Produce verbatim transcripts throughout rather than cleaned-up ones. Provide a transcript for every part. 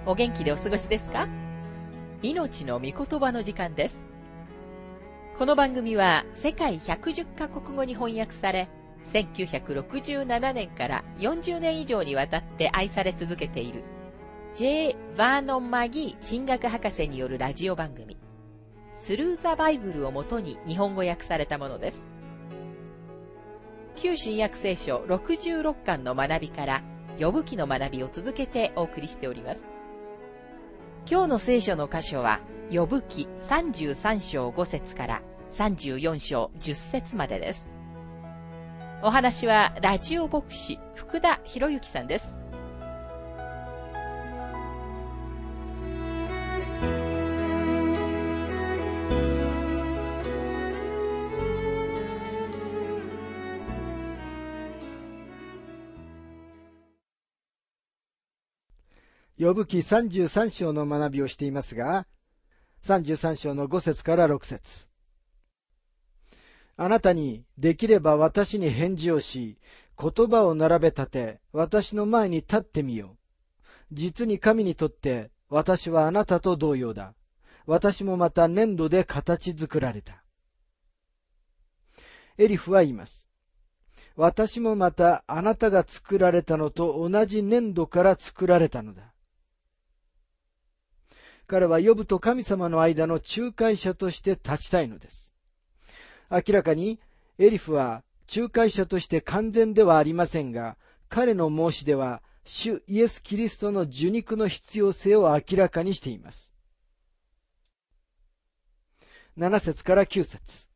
お元気でお過ごしですか？命の御言葉の時間です。この番組は世界ひゃくじゅっカ国語に翻訳され、せんきゅうひゃくろくじゅうななねんからよんじゅうねん以上にわたって愛され続けている J. バーノン・マギー神学博士によるラジオ番組、スルー・ザ・バイブルをもとに日本語訳されたものです。旧新約聖書ろくじゅうろっかんの学びから呼ぶ記の学びを続けてお送りしております。今日の聖書の箇所は呼ぶ記さんじゅうさん章ご節からさんじゅうよん章じゅっ節までです。お話はラジオ牧師福田博之さんです。 呼ぶ記さんじゅうさん章の学びをしていますが、さんじゅうさん章のご節からろく節。あなたにできれば私に返事をし、言葉を並べ立て、私の前に立ってみよう。実に神にとって私はあなたと同様だ。私もまた粘土で形作られた。エリフは言います。私もまたあなたが作られたのと同じ粘土から作られたのだ。彼はヨブと神様の間の仲介者として立ちたいのです。明らかにエリフは仲介者として完全ではありませんが、彼の申し出は主イエス・キリストの受肉の必要性を明らかにしています。なな節からきゅう節。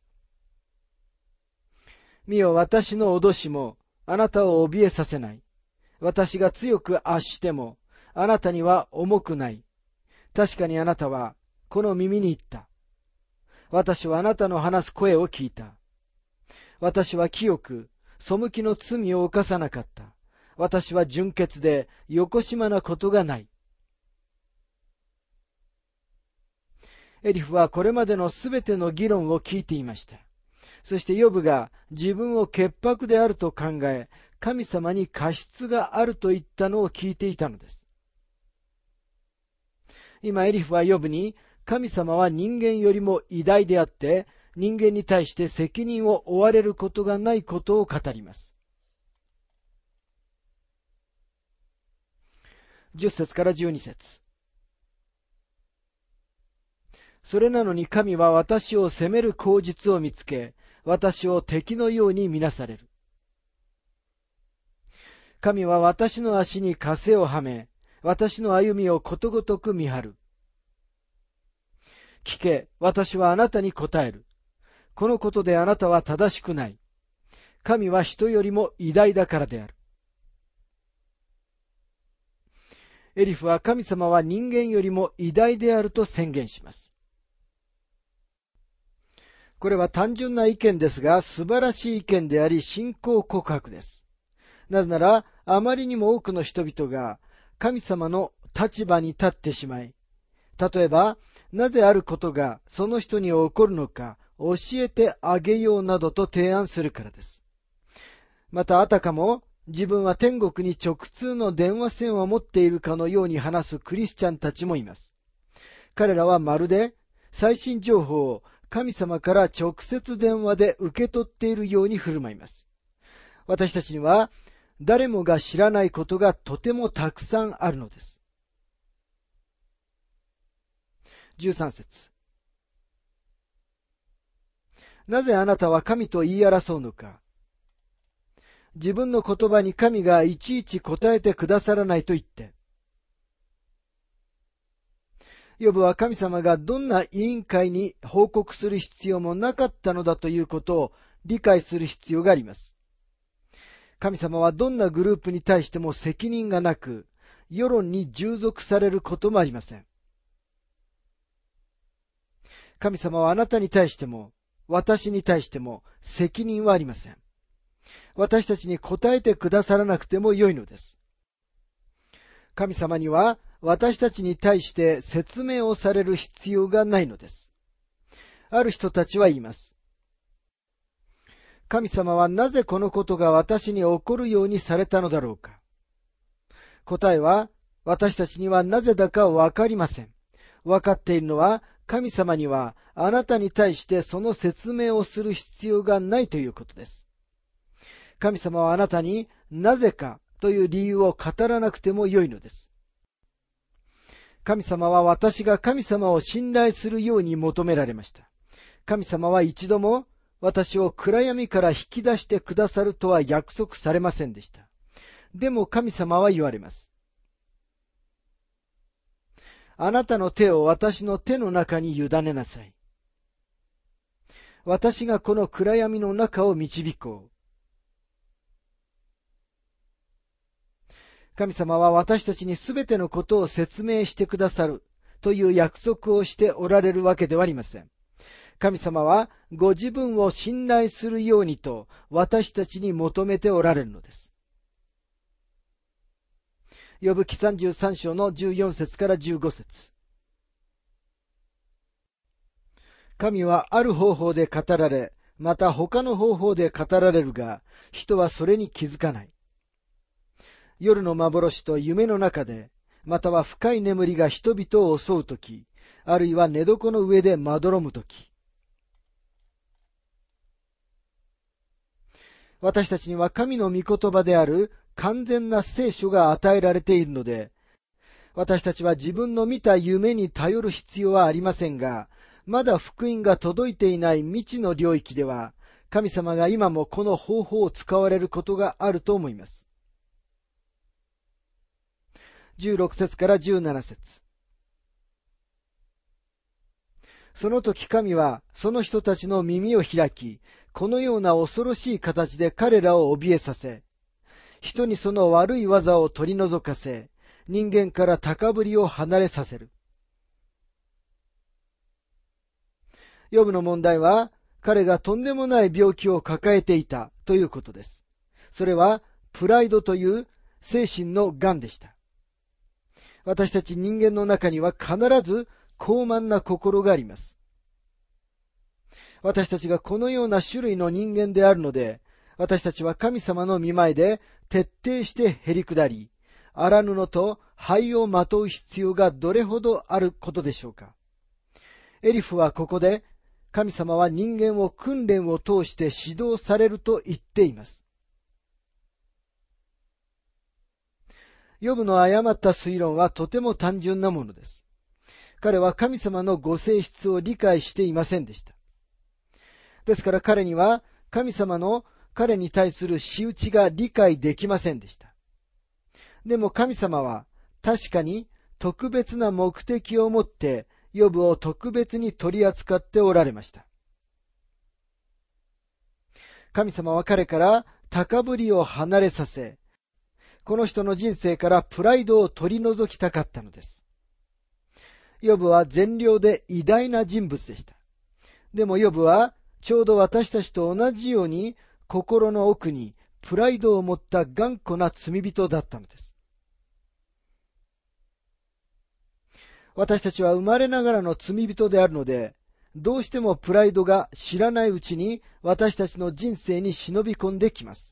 見よ、私の脅しもあなたを怯えさせない。私が強く圧してもあなたには重くない。確かにあなたはこの耳に言った。私はあなたの話す声を聞いた。私は清く背きの罪を犯さなかった。私は純潔でよこしまなことがない。エリフはこれまでのすべての議論を聞いていました。そしてヨブが自分を潔白であると考え、神様に過失があると言ったのを聞いていたのです。今エリフはヨブに、神様は人間よりも偉大であって、人間に対して責任を負われることがないことを語ります。じゅっ節からじゅうに節。それなのに神は私を責める口実を見つけ、私を敵のように見なされる。神は私の足に枷をはめ、私の歩みをことごとく見張る。聞け、私はあなたに答える。このことであなたは正しくない。神は人よりも偉大だからである。エリフは神様は人間よりも偉大であると宣言します。これは単純な意見ですが、素晴らしい意見であり、信仰告白です。なぜなら、あまりにも多くの人々が神様の立場に立ってしまい、例えば、なぜあることがその人に起こるのか教えてあげようなどと提案するからです。また、あたかも自分は天国に直通の電話線を持っているかのように話すクリスチャンたちもいます。彼らはまるで最新情報を神様から直接電話で受け取っているように振る舞います。私たちには誰もが知らないことがとてもたくさんあるのです。じゅうさん節。なぜあなたは神と言い争うのか。自分の言葉に神がいちいち答えてくださらないと言って。ヨブは神様がどんな委員会に報告する必要もなかったのだということを理解する必要があります。神様はどんなグループに対しても責任がなく、世論に従属されることもありません。神様はあなたに対しても、私に対しても責任はありません。私たちに答えてくださらなくてもよいのです。神様には私たちに対して説明をされる必要がないのです。ある人たちは言います。神様はなぜこのことが私に起こるようにされたのだろうか。答えは、 私たちにはなぜだかわかりません。わかっているのは、神様にはあなたに対してその説明をする必要がないということです。神様はあなたになぜかという理由を語らなくてもよいのです。神様は私が神様を信頼するように求められました。神様は一度も私を暗闇から引き出してくださるとは約束されませんでした。でも神様は言われます。あなたの手を私の手の中に委ねなさい。私がこの暗闇の中を導こう。神様は私たちにすべてのことを説明してくださるという約束をしておられるわけではありません。神様はご自分を信頼するようにと私たちに求めておられるのです。ヨブ記さんじゅうさん章のじゅうよん節からじゅうご節。神はある方法で語られ、また他の方法で語られるが、人はそれに気づかない。夜の幻と夢の中で、または深い眠りが人々を襲うとき、あるいは寝床の上でまどろむとき。私たちには神の御言葉である完全な聖書が与えられているので、私たちは自分の見た夢に頼る必要はありませんが、まだ福音が届いていない未知の領域では、神様が今もこの方法を使われることがあると思います。じゅうろく節からじゅうなな節。その時神はその人たちの耳を開き、このような恐ろしい形で彼らを怯えさせ、人にその悪い技を取り除かせ、人間から高ぶりを離れさせる。ヨブの問題は、彼がとんでもない病気を抱えていたということです。それは、プライドという精神の癌でした。私たち人間の中には必ず傲慢な心があります。私たちがこのような種類の人間であるので、私たちは神様の御前で徹底してへり下り、荒布と灰をまとう必要がどれほどあることでしょうか。エリフはここで、神様は人間を訓練を通して指導されると言っています。ヨブの誤った推論はとても単純なものです。彼は神様のご性質を理解していませんでした。ですから彼には神様の彼に対する仕打ちが理解できませんでした。でも神様は確かに特別な目的を持ってヨブを特別に取り扱っておられました。神様は彼から高ぶりを離れさせ、この人の人生からプライドを取り除きたかったのです。ヨブは善良で偉大な人物でした。でもヨブはちょうど私たちと同じように心の奥にプライドを持った頑固な罪人だったのです。私たちは生まれながらの罪人であるので、どうしてもプライドが知らないうちに私たちの人生に忍び込んできます。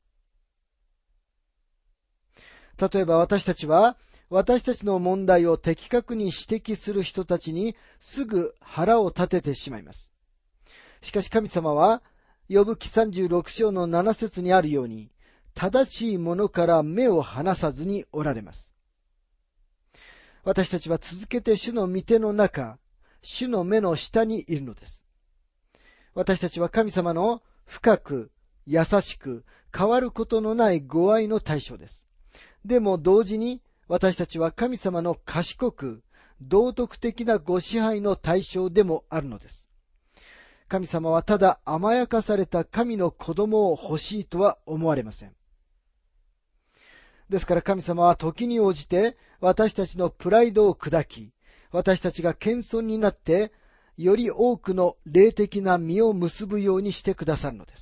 例えば私たちは私たちの問題を的確に指摘する人たちにすぐ腹を立ててしまいます。しかし神様はヨブ記さんじゅうろく章のなな節にあるように、正しいものから目を離さずにおられます。私たちは続けて主の御手の中、主の目の下にいるのです。私たちは神様の深く、優しく、変わることのないご愛の対象です。でも同時に私たちは神様の賢く、道徳的なご支配の対象でもあるのです。神様はただ甘やかされた神の子供を欲しいとは思われません。ですから神様は時に応じて私たちのプライドを砕き、私たちが謙遜になってより多くの霊的な実を結ぶようにしてくださるのです。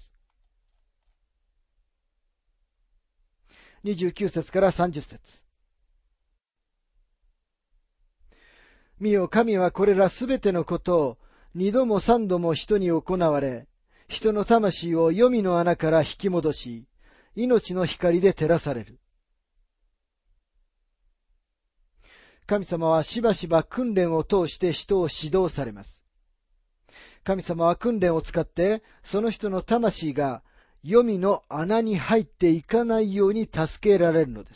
にじゅうきゅう節からさんじゅう節。見よ、神はこれらすべてのことを二度も三度も人に行われ、人の魂を黄泉の穴から引き戻し、命の光で照らされる。 神様はしばしば訓練を通して人を指導されます。神様は訓練を使って、その人の魂が黄泉の穴に入っていかないように助けられるのです。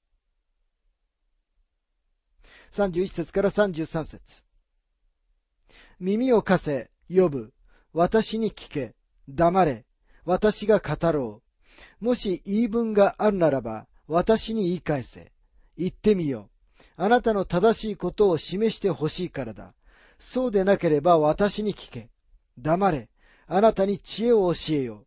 さんじゅういち節からさんじゅうさん節。耳を貸せ、ヨブ。私に聞け。黙れ。私が語ろう。もし言い分があるならば、私に言い返せ。言ってみよう。あなたの正しいことを示してほしいからだ。そうでなければ私に聞け。黙れ。あなたに知恵を教えよ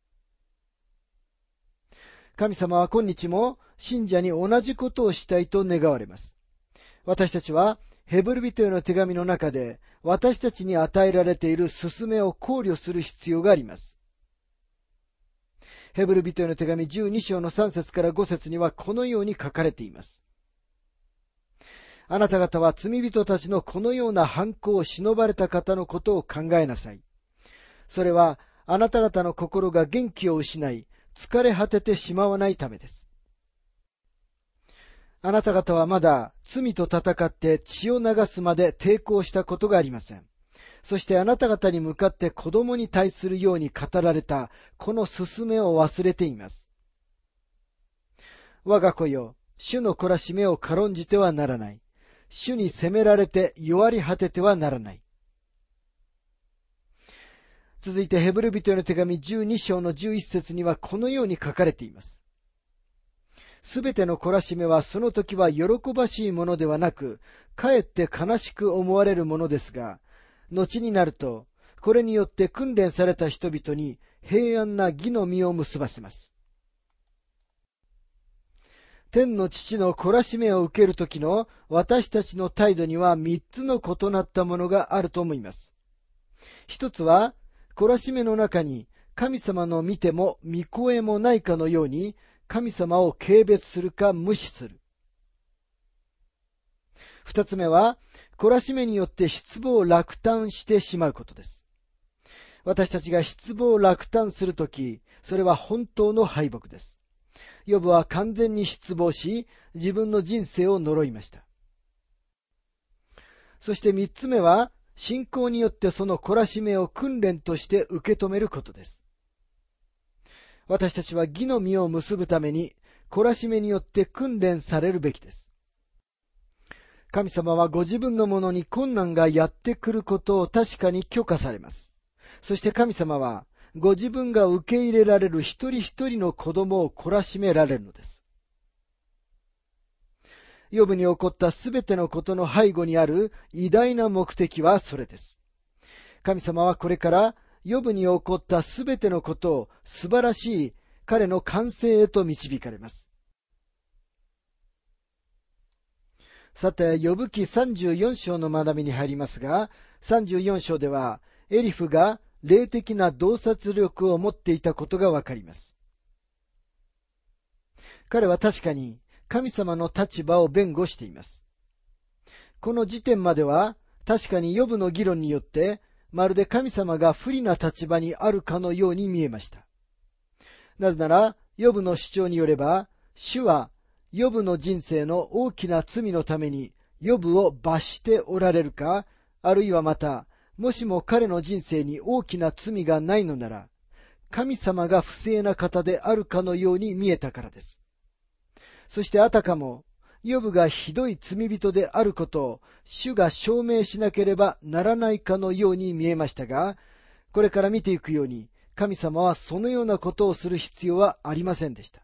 う。神様は今日も信者に同じことをしたいと願われます。私たちはヘブル人への手紙の中で私たちに与えられている勧めを考慮する必要があります。ヘブル人への手紙じゅうに章のさん節からご節にはこのように書かれています。あなた方は罪人たちのこのような犯行を忍ばれた方のことを考えなさい。それはあなた方の心が元気を失い、疲れ果ててしまわないためです。あなた方はまだ罪と戦って血を流すまで抵抗したことがありません。そしてあなた方に向かって子供に対するように語られたこの勧めを忘れています。我が子よ、主の懲らしめを軽んじてはならない。主に責められて弱り果ててはならない。続いてヘブル人への手紙じゅうに章のじゅういち節にはこのように書かれています。すべての懲らしめはその時は喜ばしいものではなく、かえって悲しく思われるものですが、後になると、これによって訓練された人々に平安な義の実を結ばせます。天の父の懲らしめを受ける時の私たちの態度には三つの異なったものがあると思います。一つは、懲らしめの中に神様の見ても見声もないかのように神様を軽蔑するか無視する。二つ目は、懲らしめによって失望を落胆してしまうことです。私たちが失望を落胆するとき、それは本当の敗北です。ヨブは完全に失望し、自分の人生を呪いました。そして三つ目は、信仰によってその懲らしめを訓練として受け止めることです。私たちは義の実を結ぶために、懲らしめによって訓練されるべきです。神様はご自分のものに困難がやってくることを確かに許可されます。そして神様は、ご自分が受け入れられる一人一人の子供を懲らしめられるのです。ヨブに起こったすべてのことの背後にある偉大な目的はそれです。神様はこれからヨブに起こったすべてのことを素晴らしい彼の完成へと導かれます。さて、ヨブ記さんじゅうよん章の学びに入りますが、さんじゅうよん章ではエリフが霊的な洞察力を持っていたことがわかります。彼は確かに神様の立場を弁護しています。この時点までは確かにヨブの議論によってまるで神様が不利な立場にあるかのように見えました。なぜならヨブの主張によれば、主はヨブの人生の大きな罪のためにヨブを罰しておられるか、あるいはまたもしも彼の人生に大きな罪がないのなら、神様が不正な方であるかのように見えたからです。そしてあたかも、ヨブがひどい罪人であることを主が証明しなければならないかのように見えましたが、これから見ていくように、神様はそのようなことをする必要はありませんでした。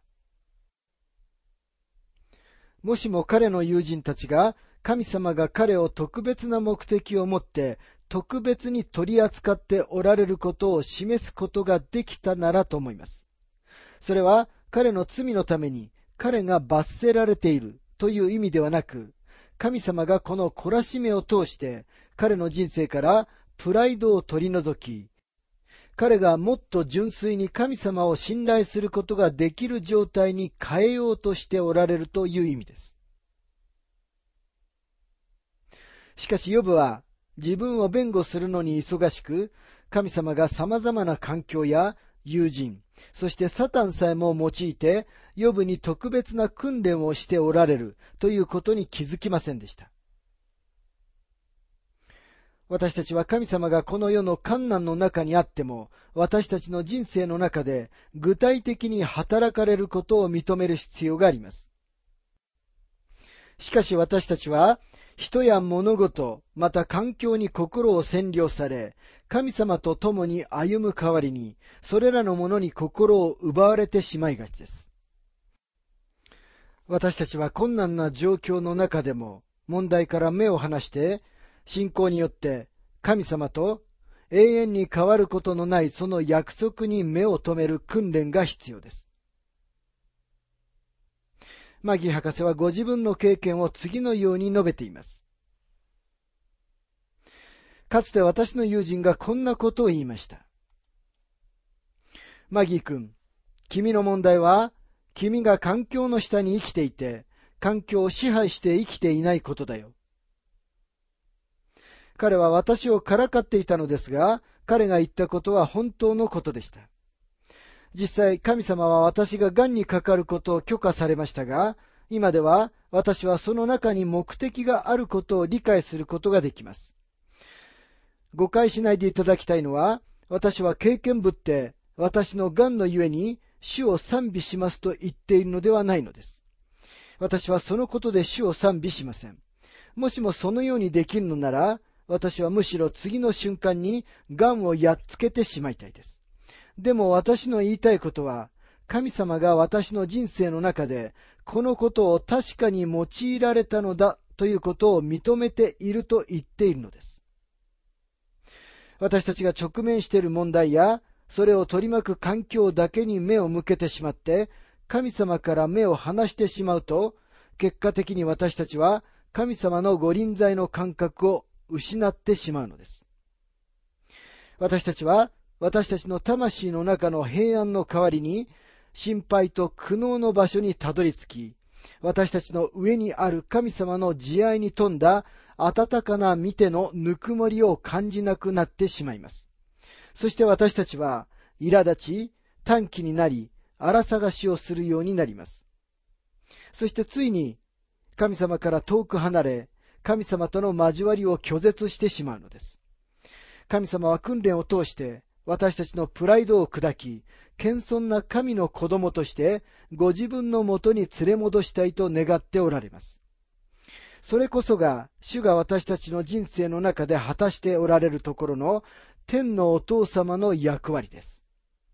もしも彼の友人たちが、神様が彼を特別な目的を持って特別に取り扱っておられることを示すことができたならと思います。それは彼の罪のために彼が罰せられているという意味ではなく、神様がこの懲らしめを通して彼の人生からプライドを取り除き、彼がもっと純粋に神様を信頼することができる状態に変えようとしておられるという意味です。しかしヨブは自分を弁護するのに忙しく、神様が様々な環境や友人、そしてサタンさえも用いて、ヨブに特別な訓練をしておられるということに気づきませんでした。私たちは神様がこの世の困難の中にあっても、私たちの人生の中で具体的に働かれることを認める必要があります。しかし私たちは、人や物事、また環境に心を占領され、神様と共に歩む代わりに、それらのものに心を奪われてしまいがちです。私たちは困難な状況の中でも、問題から目を離して、信仰によって神様と永遠に変わることのないその約束に目を留める訓練が必要です。マギー博士はご自分の経験を次のように述べています。かつて私の友人がこんなことを言いました。マギー君、君の問題は君が環境の下に生きていて、環境を支配して生きていないことだよ。彼は私をからかっていたのですが、彼が言ったことは本当のことでした。実際、神様は私が癌にかかることを許可されましたが、今では私はその中に目的があることを理解することができます。誤解しないでいただきたいのは、私は経験ぶって私の癌のゆえに主を賛美しますと言っているのではないのです。私はそのことで主を賛美しません。もしもそのようにできるのなら、私はむしろ次の瞬間に癌をやっつけてしまいたいです。でも私の言いたいことは、神様が私の人生の中でこのことを確かに用いられたのだということを認めていると言っているのです。私たちが直面している問題や、それを取り巻く環境だけに目を向けてしまって、神様から目を離してしまうと、結果的に私たちは神様のご臨在の感覚を失ってしまうのです。私たちは私たちの魂の中の平安の代わりに心配と苦悩の場所にたどり着き、私たちの上にある神様の慈愛に富んだ温かな見てのぬくもりを感じなくなってしまいます。そして私たちは苛立ち、短気になり、荒探しをするようになります。そしてついに神様から遠く離れ、神様との交わりを拒絶してしまうのです。神様は訓練を通して私たちのプライドを砕き、謙遜な神の子供としてご自分のもとに連れ戻したいと願っておられます。それこそが主が私たちの人生の中で果たしておられるところの天のお父様の役割です。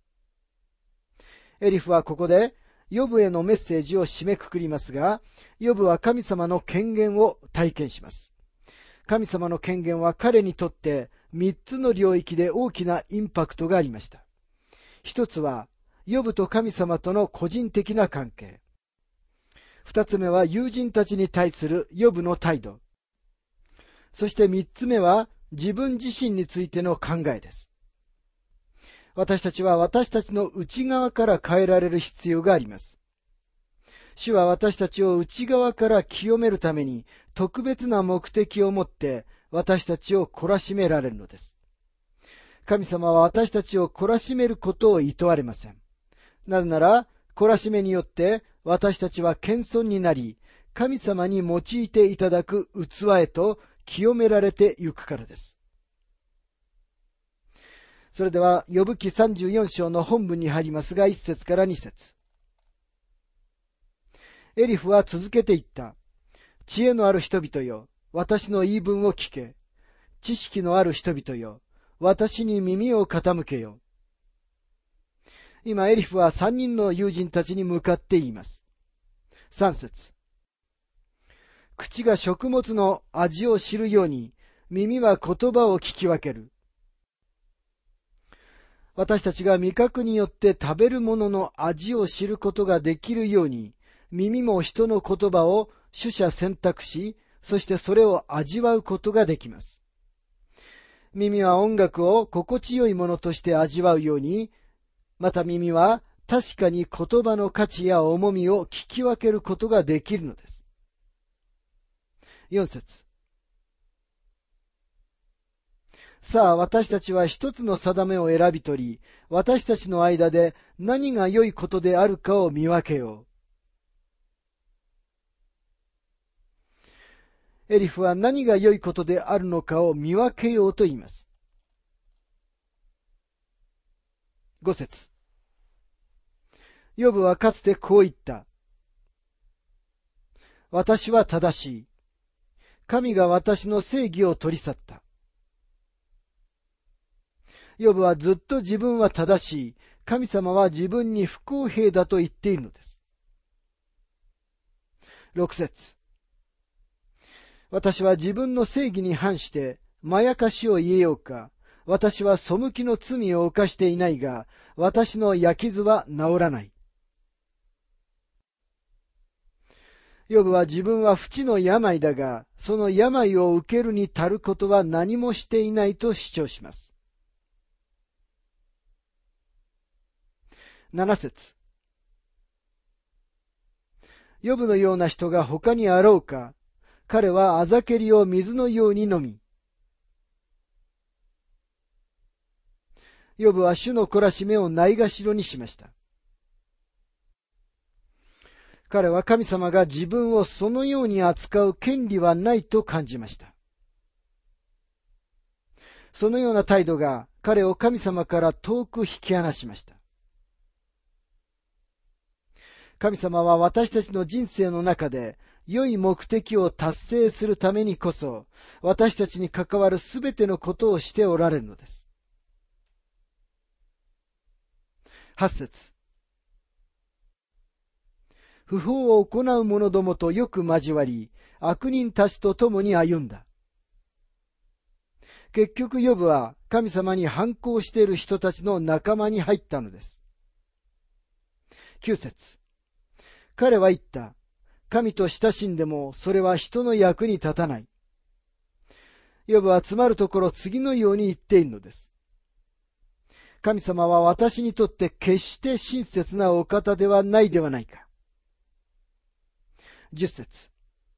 エリフはここでヨブへのメッセージを締めくくりますが、ヨブは神様の権限を体験します。神様の権限は彼にとって三つの領域で大きなインパクトがありました。一つは、ヨブと神様との個人的な関係。二つ目は、友人たちに対するヨブの態度。そして三つ目は、自分自身についての考えです。私たちは私たちの内側から変えられる必要があります。主は私たちを内側から清めるために特別な目的を持って私たちを懲らしめられるのです。神様は私たちを懲らしめることを厭われません。なぜなら、懲らしめによって私たちは謙遜になり、神様に用いていただく器へと清められてゆくからです。それでは、ヨブ記さんじゅうよん章の本文に入りますが、いち節からに節。エリフは続けて言った。知恵のある人々よ、私の言い分を聞け。知識のある人々よ、私に耳を傾けよ。今、エリフは三人の友人たちに向かって言います。さん節。口が食物の味を知るように、耳は言葉を聞き分ける。私たちが味覚によって食べるものの味を知ることができるように、耳も人の言葉を取捨選択し、そしてそれを味わうことができます。耳は音楽を心地よいものとして味わうように、また耳は確かに言葉の価値や重みを聞き分けることができるのです。よん節。 さあ私たちは一つの定めを選び取り、私たちの間で何が良いことであるかを見分けよう。エリフは何が良いことであるのかを見分けようと言います。ご節。ヨブはかつてこう言った。私は正しい。神が私の正義を取り去った。ヨブはずっと自分は正しい。神様は自分に不公平だと言っているのです。ろく節。私は自分の正義に反してまやかしを言えようか。私は背きの罪を犯していないが、私の焼き傷は治らない。ヨブは自分は不治の病だが、その病を受けるに足ることは何もしていないと主張します。なな節。ヨブのような人が他にあろうか。彼はあざけりを水のように飲み。ヨブは主の懲らしめをないがしろにしました。彼は神様が自分をそのように扱う権利はないと感じました。そのような態度が彼を神様から遠く引き離しました。神様は私たちの人生の中で良い目的を達成するためにこそ、私たちに関わるすべてのことをしておられるのです。はち節。不法を行う者どもとよく交わり、悪人たちと共に歩んだ。結局ヨブは神様に反抗している人たちの仲間に入ったのです。きゅう節。彼は言った。神と親しんでもそれは人の役に立たない。ヨブはつまるところ次のように言っているのです。神様は私にとって決して親切なお方ではないではないか。じゅっ節。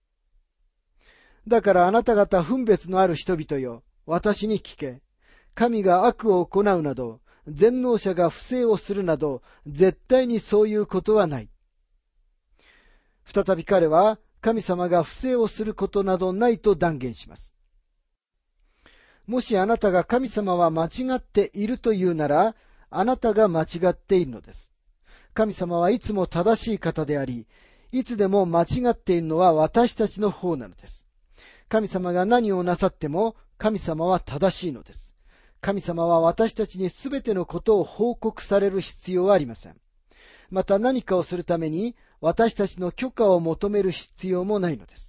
だからあなた方分別のある人々よ、私に聞け。神が悪を行うなど、全能者が不正をするなど、絶対にそういうことはない。再び彼は神様が不正をすることなどないと断言します。もしあなたが神様は間違っているというなら、あなたが間違っているのです。神様はいつも正しい方であり、いつでも間違っているのは私たちの方なのです。神様が何をなさっても神様は正しいのです。神様は私たちにすべてのことを報告される必要はありません。また何かをするために私たちの許可を求める必要もないのです。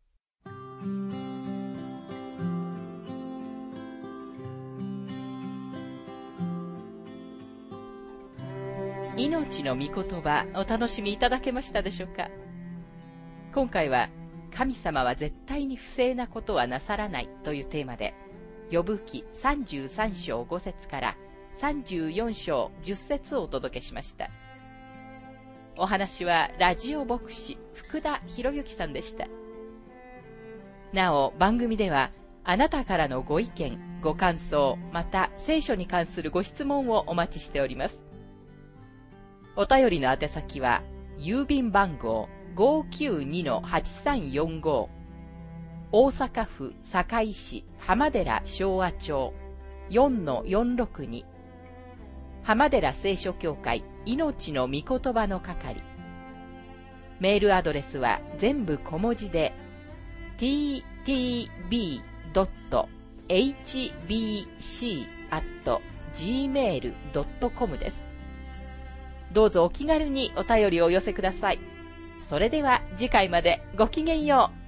命の御言葉お楽しみいただけましたでしょうか。今回は神様は絶対に不正なことはなさらないというテーマで、ヨブ記さんじゅうさん章ご節からさんじゅうよん章じゅっ節をお届けしました。お話はラジオ牧師福田博之さんでした。なお番組ではあなたからのご意見、ご感想、また聖書に関するご質問をお待ちしております。お便りの宛先は郵便番号 ごーきゅうにのはちさんよんご 大阪府堺市浜寺昭和町 よんのよんろくに 浜寺聖書協会命の御言葉の係。メールアドレスは全部小文字で ティーティービードットエイチビーシーアットジーメールドットコム です。どうぞお気軽にお便りをお寄せください。それでは次回までごきげんよう。